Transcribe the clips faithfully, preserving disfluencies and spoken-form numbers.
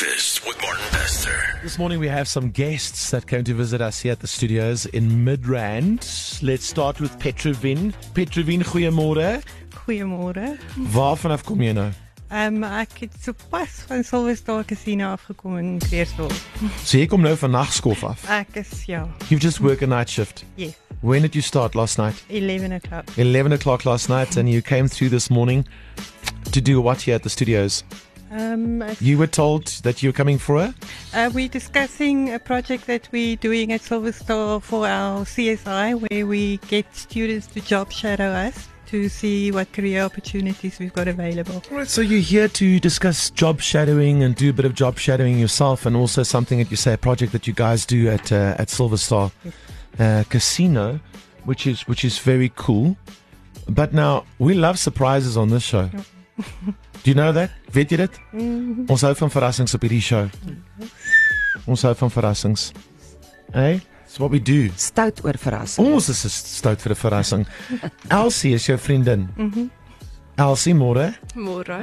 Breakfast with Martin Bester. This morning we have some guests that came to visit us here at the studios in Midrand. Let's start with Petrowin. Petrowin, goeiemôre. Goeiemôre. Waar vanaf kom jy nou? Um, ek het so pas van Silverstar Casino afgekom in Kleersdorp. So jy kom nou van nagskof af? Ek is, ja. You've just worked a night shift? Yes. When did you start last night? eleven o'clock. eleven o'clock last night, and you came through this morning to do what here at the studios? Um, You were told that you were coming for a? uh, we're discussing a project that we're doing at Silverstar for our C S I, where we get students to job shadow us to see what career opportunities we've got available. All right, so you're here to discuss job shadowing and do a bit of job shadowing yourself, and also something that you say, a project that you guys do at uh, at Silverstar uh, Casino, which is which is very cool. But now we love surprises on this show. Do you know that? Weet jy dit? Mm-hmm. Ons hou van verrassings op hierdie show. Ons hou van verrassings. Hey, it's what we do. Stout oor verrassing. Ons is stout vir 'n verrassing. Elsie is jou vriendin. Mm-hmm. Elsie, môre? Môre.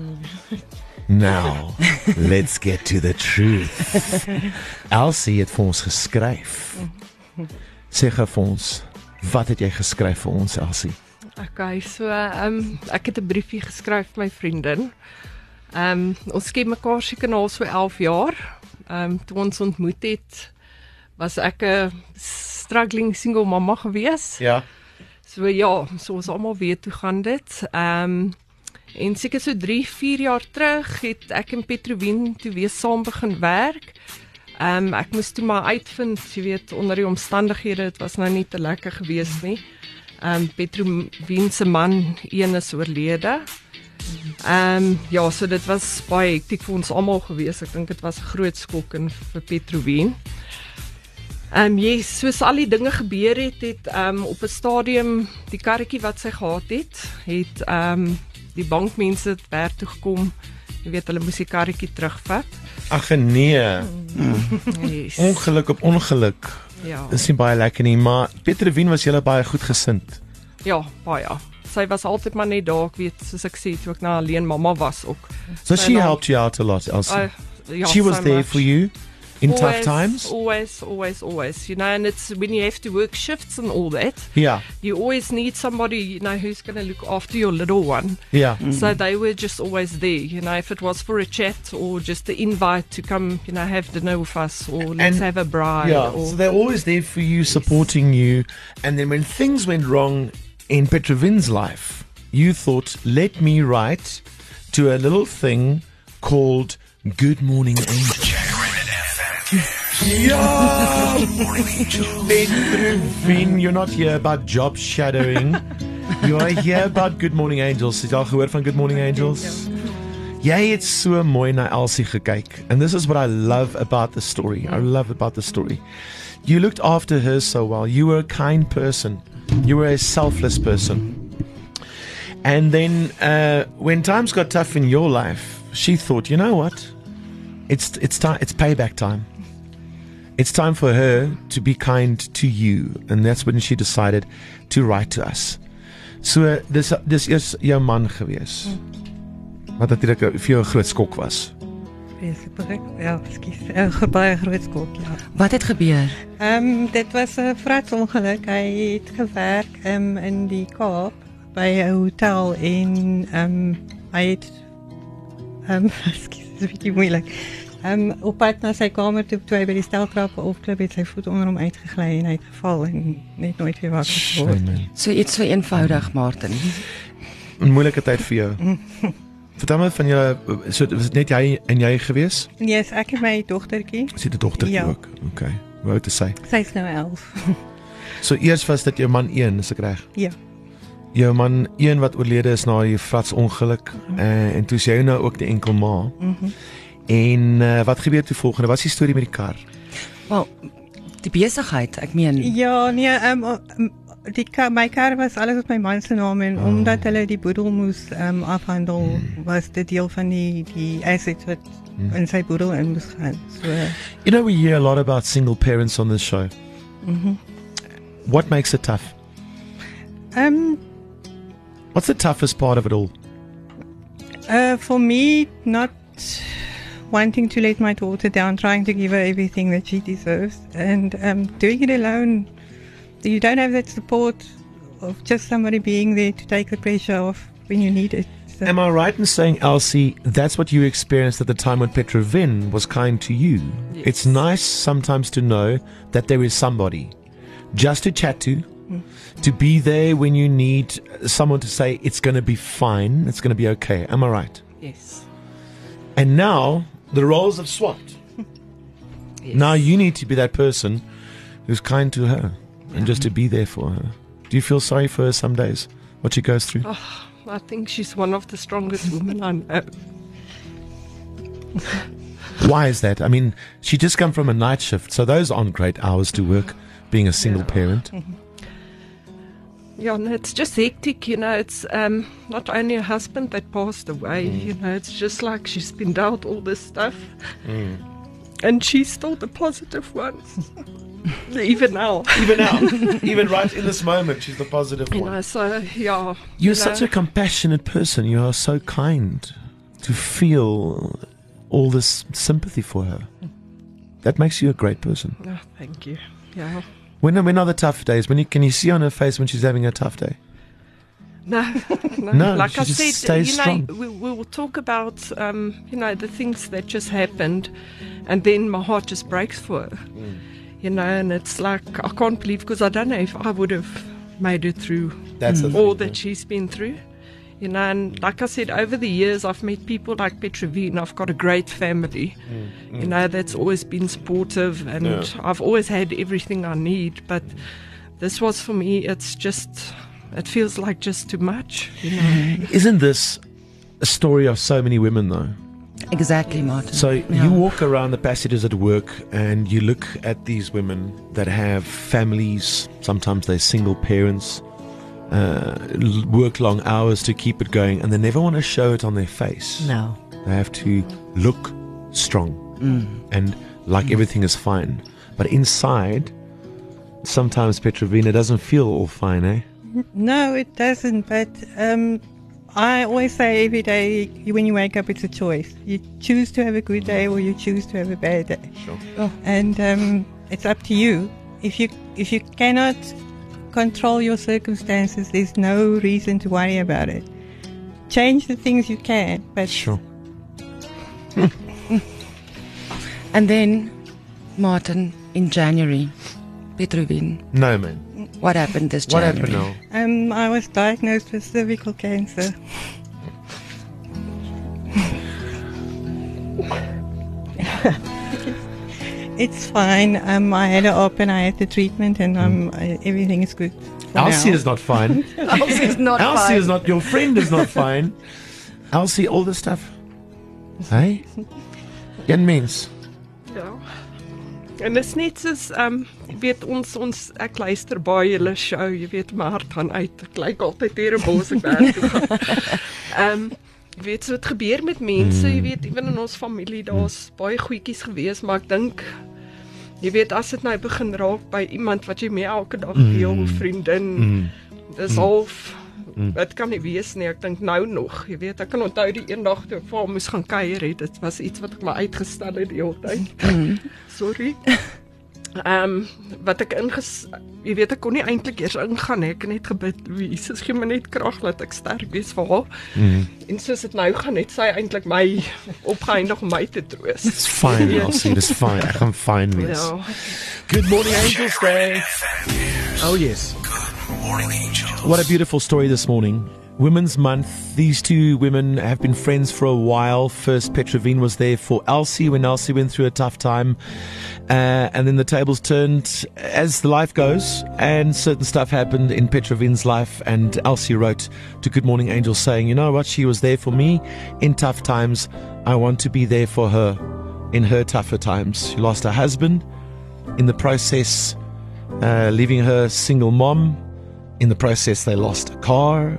Now, let's get to the truth. Elsie het vir ons geskryf. Sê gou vir ons, wat het jy geskryf vir ons, Elsie? Okay, so um, ek het 'n briefie geskryf vir my vriendin. Um, ons ken mekaar seker nou al so elf jaar. Um, toe ons ontmoet het, was ek 'n struggling single mamma gewees. Ja. So ja, so ons almal weet hoe gaan dit. Um, en seker so drie, vier jaar terug het ek en Petrowin toe weer saam begin werk. Um, ek moes toe maar uitvind, jy weet, onder die omstandighede, dit was nou nie te lekker gewees nie. Um, Petrowin se man, een is oorlede. Um, ja, so dit was baie hektiek vir ons almal gewees. Ek dink dit was 'n groot skok in vir Petrowin. Um, yes, soos al die dinge gebeur het, het um, op 'n stadium die karretjie wat sy gehad het, het um, die bankmense werk toe gekom. Jy weet, hulle moes die karretjie terugvat. Ag nee. Yes. Ongeluk op ongeluk. Ja. Dis nie baie lekker nie, maar Petrowin was julle baie goed gesind. Ja, baie. Sy was altyd maar net daar, ek weet, soos ek sê, toe ek nou alleen mamma was ook. So Sy she nou- helped you out a lot, Elsie. Uh, ja, She was so there much. for you in always, tough times? Always, always, always. You know, and it's when you have to work shifts and all that, Yeah, you always need somebody, you know, who's going to look after your little one. yeah. So they were just always there, you know, if it was for a chat or just the invite to come, you know, have dinner with us or let's And- have a bride. Yeah, or, so they're always there for you, supporting you. And then when things went wrong in Petrowin's life, you thought, let me write to a little thing called Good Morning Angel. Yeah! Petrowin, you're not here about job shadowing. You are here about Good Morning Angels. Het jy al gehoor van Good Morning Angels? Jy het so mooi na Elsie gekyk. And this is what I love about the story. I love about the story. You looked after her so well. You were a kind person. You were a selfless person. And then uh, when times got tough in your life, she thought, you know what? It's it's time. It's payback time. It's time for her to be kind to you. And that's when she decided to write to us. So dis dis is jou man gewees. Wat natuurlik vir jou 'n groot skok was. Basically, ja, ekskuus. 'n baie groot skok, ja. Wat het gebeur? Um, dit was 'n vraatsongeluk. Hy het gewerk um, in die Kaap by 'n hotel en um, hy het um, ekskuus, dit is 'n bietjie moeilik. Um, op pad na sy kamer toe, toe hy by die steltrappe opklip, het sy voet onder hom uitgegly en hy het geval en net nooit weer wakker geword. Shame. So iets so eenvoudig, Martin. 'n Moeilike tyd vir jou. Vertel my van julle, so was dit net jy en jy gewees? Nee, yes, ek en my dogtertjie. Sy het 'n dogtertjie Ja. ook. Okay. Hoe oud is sy? Sy is nou elf. So eers was dit jou man een, is ek reg? Ja. Jou man een wat oorlede is na die fratsongeluk mm -hmm. uh, en toe is jy nou ook die enkel ma. Mm -hmm. En uh, wat gebeur toe volgende? Wat is die storie met die kar? Wel, die besigheid, ek meen, Ja, nee, um, um, die ka my kar was alles op my man se naam en Oh. omdat hulle die boedel moes um, afhandel, mm. was dit deel van die die assets wat mm. in sy boedel in moes gaan. So, You know, we hear a lot about single parents on this show. mm-hmm. What makes it tough? um, What's the toughest part of it all? uh, for me, not wanting to let my daughter down, trying to give her everything that she deserves, and um, doing it alone. You don't have that support of just somebody being there to take the pressure off when you need it. So. Am I right in saying, Elsie, that's what you experienced at the time when Petrovin was kind to you? Yes. It's nice sometimes to know that there is somebody just to chat to, mm. to be there when you need someone to say, it's going to be fine, it's going to be okay. Am I right? Yes. And now the roles have swapped. Yes. Now you need to be that person who's kind to her and yeah. just to be there for her. Do you feel sorry for her some days, what she goes through? Oh, I think she's one of the strongest women I know. Why is that? I mean, she just come from a night shift, so those aren't great hours to work, being a single yeah. parent. Yeah, no, it's just hectic, you know. It's um, not only a husband that passed away, mm. you know, it's just like she's been dealt all this stuff. Mm. And she's still the positive one. Even now. Even now. Even right in this moment, she's the positive you one. Know, so, yeah. You're you such know. a compassionate person. You are so kind to feel all this sympathy for her. That makes you a great person. Oh, thank you. Yeah. When, when are the tough days? When you, can you see on her face when she's having a tough day? No, no. no like she I just said, stays you know, strong. we, we will talk about, um, you know, the things that just happened, and then my heart just breaks for her. Mm. You know, and it's like, I can't believe, because I don't know if I would have made it through That's mm. thing, all that yeah. she's been through. You know, and like I said, over the years, I've met people like Petrovin. I've got a great family, mm. Mm. you know, that's always been supportive, and yeah. I've always had everything I need. But this was, for me, it's just, it feels like just too much, you know. Isn't this a story of so many women, though? Exactly, Martin. So yeah. you walk around the passages at work and you look at these women that have families, sometimes they're single parents, uh, work long hours to keep it going, and they never want to show it on their face. No. They have to look strong mm. and like mm. everything is fine. But inside, sometimes Petrovina doesn't feel all fine, eh? No, it doesn't, but um, I always say every day when you wake up, it's a choice. You choose to have a good day or you choose to have a bad day. Sure. Oh. And um, it's up to you. If you if you cannot control your circumstances, there's no reason to worry about it. Change the things you can, but sure. And then, Martin, in January, Petrovin. No, man. What happened this What January? happened now? Um, I was diagnosed with cervical cancer. It's fine. Um, I had it up and I had the treatment, and um, mm. everything is good. Elsie now. is not fine. Elsie is not Elsie fine. is not. Your friend is not fine. Elsie, all this stuff. Hey? Jan mens. Ja. En dit is net soos um jy weet ons ons ek luister baie julle show, jy weet my hart gaan uit. Ek lyk altyd hier in Bosberg toe gaan. Um jy weet so dit gebeur met mense, jy weet ewen in ons familie daar's baie goedjies gewees, maar ek dink jy weet as dit nou begin raak by iemand wat jy mee elke dag deel, mm. vriendin, mm. dis half mm. dit kan nie wees nie. Ek dink nou nog, jy weet, ek kan onthou die eendag toe ek vir hom moes gaan kuier het, dit was iets wat ek maar uitgestel het die hele tyd. Mm. Sorry. Ehm um, wat ek inges jy weet ek kon nie eintlik eers ingaan nie. Ek het net gebid, Jesus gee my net krag dat ek sterk wees vir haar. Mm. En soos dit nou gaan, het sy eintlik my opgeëindig om my te troos. It's fine, Elsie, it's fine. Ek gaan fine wees. Ja. Good morning, Angels Day. Oh yes. Good morning, Angels. What a beautiful story this morning. Women's Month. These two women have been friends for a while. First, Petrovin was there for Elsie when Elsie went through a tough time. Uh, and then the tables turned as the life goes, and certain stuff happened in Petrovin's life, and Elsie wrote to Good Morning Angels saying, you know what, she was there for me in tough times. I want to be there for her in her tougher times. She lost her husband in the process, uh, leaving her single mom. In the process, they lost a car.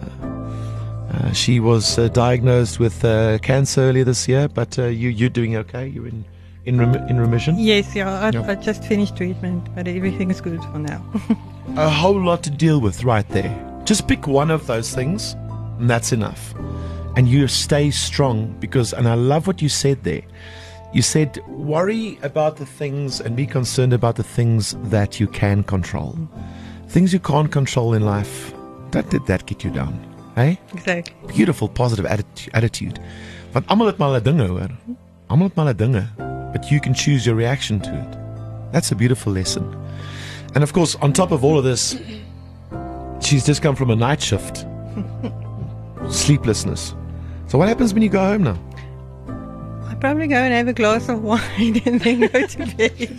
Uh, she was uh, diagnosed with uh, cancer earlier this year, but uh, you, you're doing okay? You're in in, rem- in remission? Yes, yeah, I, yeah. I just finished treatment, but everything is good for now. A whole lot to deal with right there. Just pick one of those things, and that's enough. and you stay strong because, and I love what you said there. You said, worry about the things and be concerned about the things that you can control. Things you can't control in life, don't let that get you down. Hey? Exactly. Beautiful, positive atti- attitude. Want almal het maar hulle dinge, hoor. Almal het maar hulle dinge, but you can choose your reaction to it. That's a beautiful lesson. And of course, on top of all of this, she's just come from a night shift. Sleeplessness. So what happens when you go home now? I probably go and have a glass of wine and then go to bed.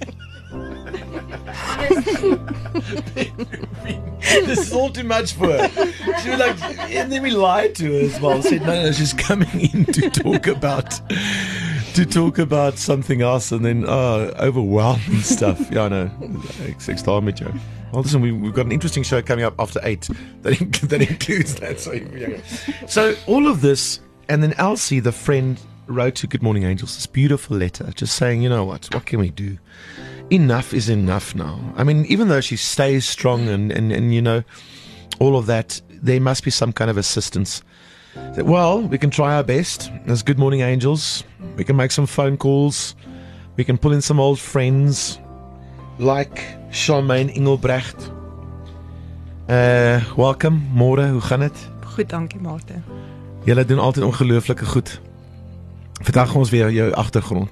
This is all too much for her. She was like, and then we lied to her as well. Said no, no, she's coming in to talk about to talk about something else, and then oh, overwhelming stuff. Yeah, I know. Ek staan met jou. Well, listen, we, we've got an interesting show coming up after eight that inc- that includes that. So, yeah. So all of this, and then Elsie, the friend, wrote to Good Morning Angels this beautiful letter, just saying, you know what, what can we do? Enough is enough now. I mean, even though she stays strong and, and, and you know, all of that, there must be some kind of assistance. Well, we can try our best as Good Morning Angels. We can make some phone calls. We can pull in some old friends like Charmaine Engelbrecht. Uh, welcome, môre, hoe gaan dit? Goed, dankie Martin. Julle doen altyd ongelooflike goed. Vertel ons weer jou agtergrond.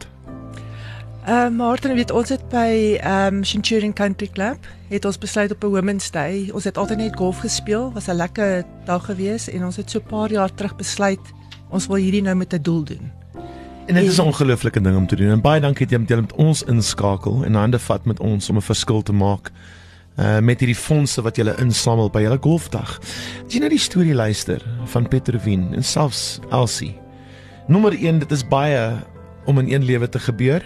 Uh, Martin, weet ons het by um, Centurion Country Club, het ons besluit op 'n Women's Day, ons het altyd net golf gespeel, was 'n lekker dag gewees en ons het so 'n paar jaar terug besluit, ons wil hierdie nou met 'n doel doen. En dit is 'n ongelooflike ding om te doen. En baie dankie dat jy met ons inskakel en hande vat met ons om 'n verskil te maak. Uh, met hierdie fondse wat julle insamel by julle golfdag. As jy nou die storie luister van Petrowien en selfs Elsie. Nommer een, dit is baie om in een lewe te gebeur.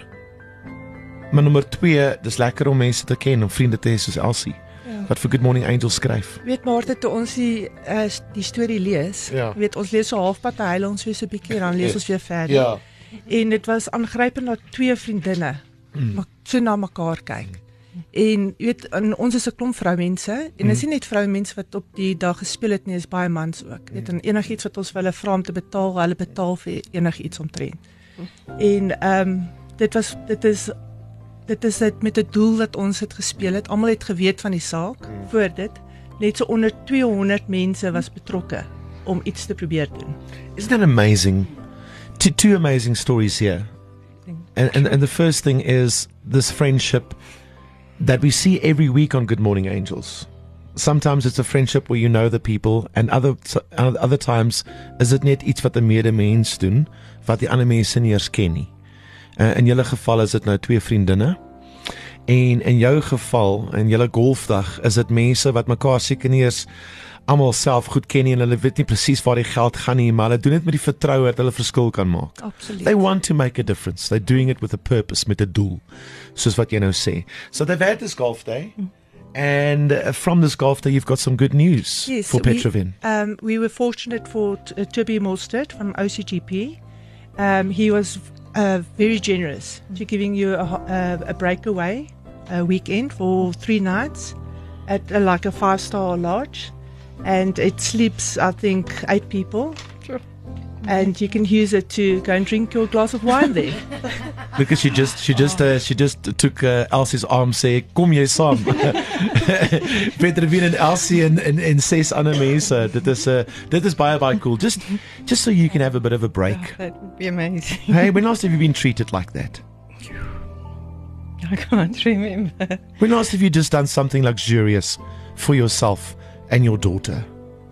Maar nommer twee, dis lekker om mense te ken, om vriende te hê soos Elsie. Ja. Wat vir Good Morning Angels skryf. Weet Martin, toe ons die, uh, die storie lees, Ja. weet ons lees so halfpad, huil ons weer so 'n bietjie, dan lees ons weer verder. Ja. En dit was aangrypend dat twee vriendinne mm. so na mekaar kyk. En jy weet, en ons is 'n klomp vroumense en dit mm. is nie net vroumense wat op die dag gespeel het nie, is baie mans ook. Jy weet, en enigiets wat ons vir hulle vra om te betaal, hulle betaal vir enigiets omtrent. Mm. En ehm um, dit was dit is dit is dit met 'n doel dat ons het gespeel het. Almal het geweet van die saak mm. voor dit. Net so onder tweehonderd mense was betrokke om iets te probeer doen. Isn't that amazing? Two, two amazing stories here. And, and and the first thing is this friendship that we see every week on Good Morning Angels. Sometimes it's a friendship where you know the people, and other other times is it net iets wat 'n medemens doen wat die ander mense nie eens ken nie. Uh, in julle geval is dit nou twee vriendinne. En in jou geval, in julle golfdag, is dit mense wat mekaar seker nie eens almal self goed ken nie en hulle weet nie presies waar die geld gaan nie, maar hulle doen dit met die vertroue dat hulle verskil kan maak. Absoluut. They want to make a difference. They're doing it with a purpose, met 'n doel. Soos wat jy nou sê. So they've had this golf day. Mm. And uh, from this golf day, you've got some good news yes, for Petrowien. We, um, we were fortunate for uh, Toby Molstert from O C G P. Um, he was uh, very generous to giving you a, a, a breakaway a weekend for three nights at uh, like a five-star lodge. And it sleeps, I think, eight people. Sure. And you can use it to go and drink your glass of wine there. Because she just, she just, uh, she just took uh, Elsie's arm, sê, kom jy saam. Petrowien en Elsie en en en ses ander mense. Dit is uh, dit is baie baie cool. Just, just so you can have a bit of a break. Oh, that would be amazing. Hey, when last have you been treated like that? I can't remember. When last have you just done something luxurious for yourself and your daughter?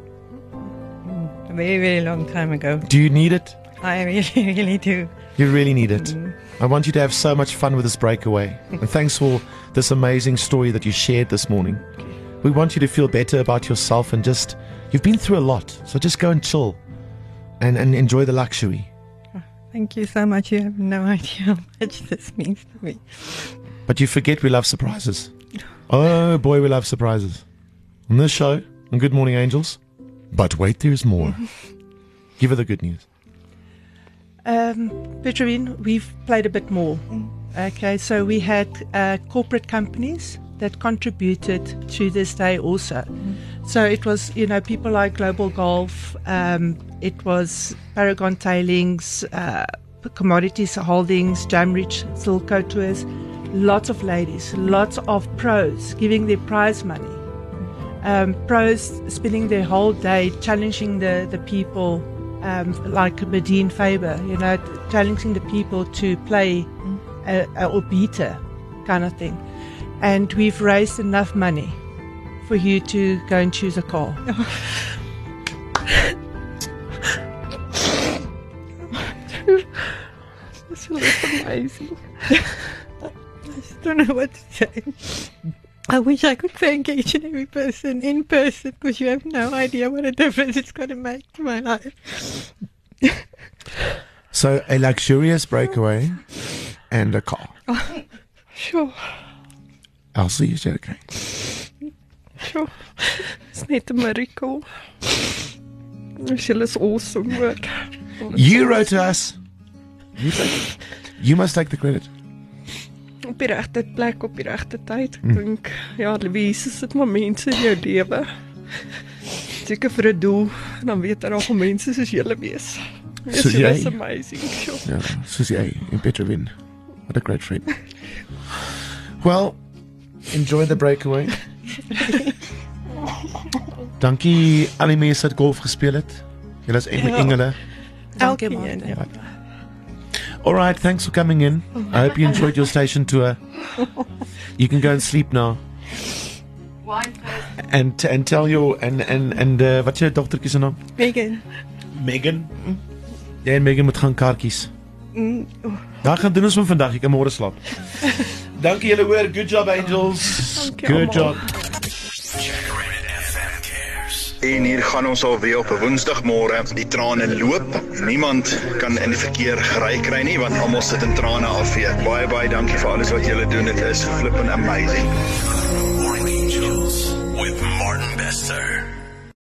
A very, very long time ago. Do you need it? I really, really do. You really need it. Mm. I want you to have so much fun with this breakaway. And thanks for this amazing story that you shared this morning. We want you to feel better about yourself and just, you've been through a lot. So just go and chill and, and enjoy the luxury. Thank you so much. You have no idea how much this means to me. But you forget we love surprises. Oh boy, we love surprises. On this show, on Good Morning Angels. But wait, there's more. Give her the good news. Um, Petrowien, we've played a bit more. Okay, so we had uh, corporate companies that contributed to this day also. So it was, you know, people like Global Golf, um, it was Paragon Tailings, uh, Commodities Holdings, Jamrich, Silco Tours, lots of ladies, lots of pros giving their prize money. Um, pros spending their whole day challenging the, the people, um, like Medine Faber, you know, challenging the people to play a, a, or beat her kind of thing. And we've raised enough money for you to go and choose a car. This is amazing. I just don't know what to say. I wish I could thank each and every person in person, because you have no idea what a difference it's going to make to my life. So a luxurious breakaway and a car. Sure, Elsie, is jy okay? sure. It's net 'n miracle. She is awesome work. You wrote to us. You, take, you must take the credit. Op die regte plek op die regte tyd. Ek dink ja, Louise, sit maar mense in jou lewe. Seker vir 'n doel, en dan weet jy nog mense soos julle wees. Yes, Soos jy? It's amazing. Sure. Ja, soos jy in Petrowin. What a great friend. Well, enjoy the breakaway. Dankie al die mense wat golf gespeel het. Julle is eng- Ja. engele. Dankie, Elke Martin. een, ja. All right, thanks for coming in. I hope you enjoyed your station tour. You can go and sleep now. And and tell your and and and uh, wat is jou dogtertjie se naam? Megan. Megan. Jy en Megan moet gaan kaartjies. Mm, oh. Daar gaan doen ons van vandag. Jy kan môre slaap. Dankie julle hoor. Good job Angels. Dankie Good almal. job. F M cares. En hier gaan ons alweer op 'n Woensdagmôre. Die trane loop. Niemand kan in die verkeer gery kry nie, want almal sit in trane afvee. Baie baie dankie vir alles wat julle doen. Dit is flippin' amazing.